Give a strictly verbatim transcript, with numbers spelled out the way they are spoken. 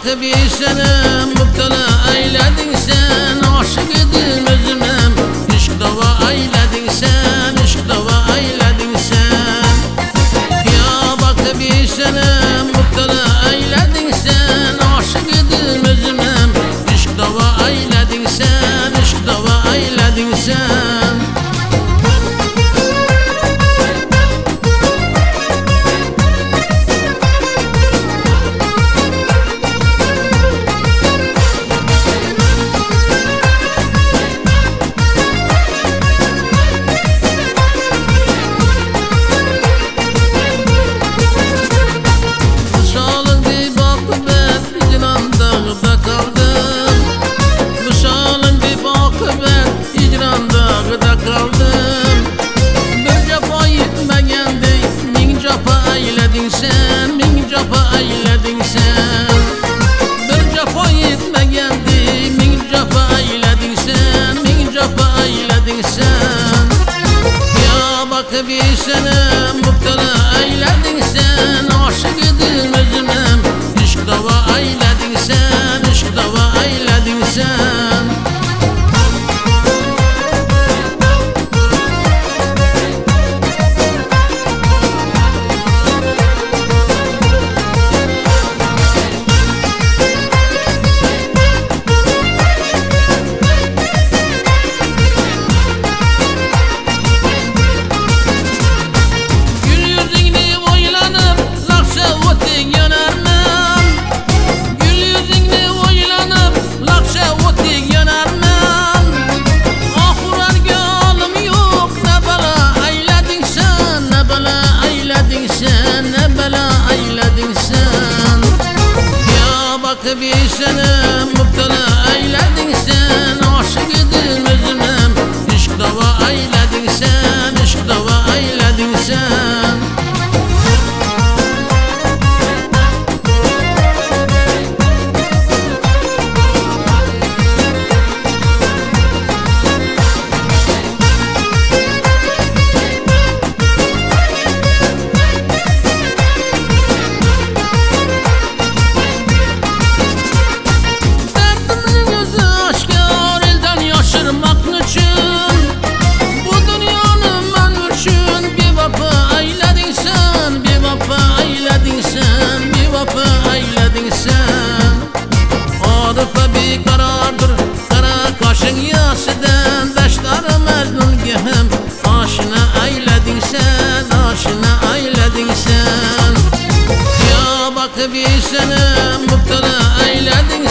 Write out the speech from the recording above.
bakıp bir sene müptela eyledin sen. Aşık edin özümem işk dava eyledin sen, işk dava eyledin sen. Ya bakıp bir sene müptela eyledin sen. Aşık edin özümem işk dava eyledin sen, işk dava eyledin sen. Sen min capa eyledin sen. Bir capa yetmegendi, min capa eyledin sen, min capa eyledin sen. Ya bakıp bir sene müptela eyledin sen. Aşık edin özümem işk dava eyledin sen, işk dava eyledin sen. Bakıp bir sene müptela eyledin sen. Aşık edin özümem işk dava eyledin sen, işk dava eyledin sen. Arıfa bir karardır kara kaşın yasıdan. Daşları merdun gehem aşına eyledin sen, aşına eyledin sen. Ya bakıp bir sene müptela eyledin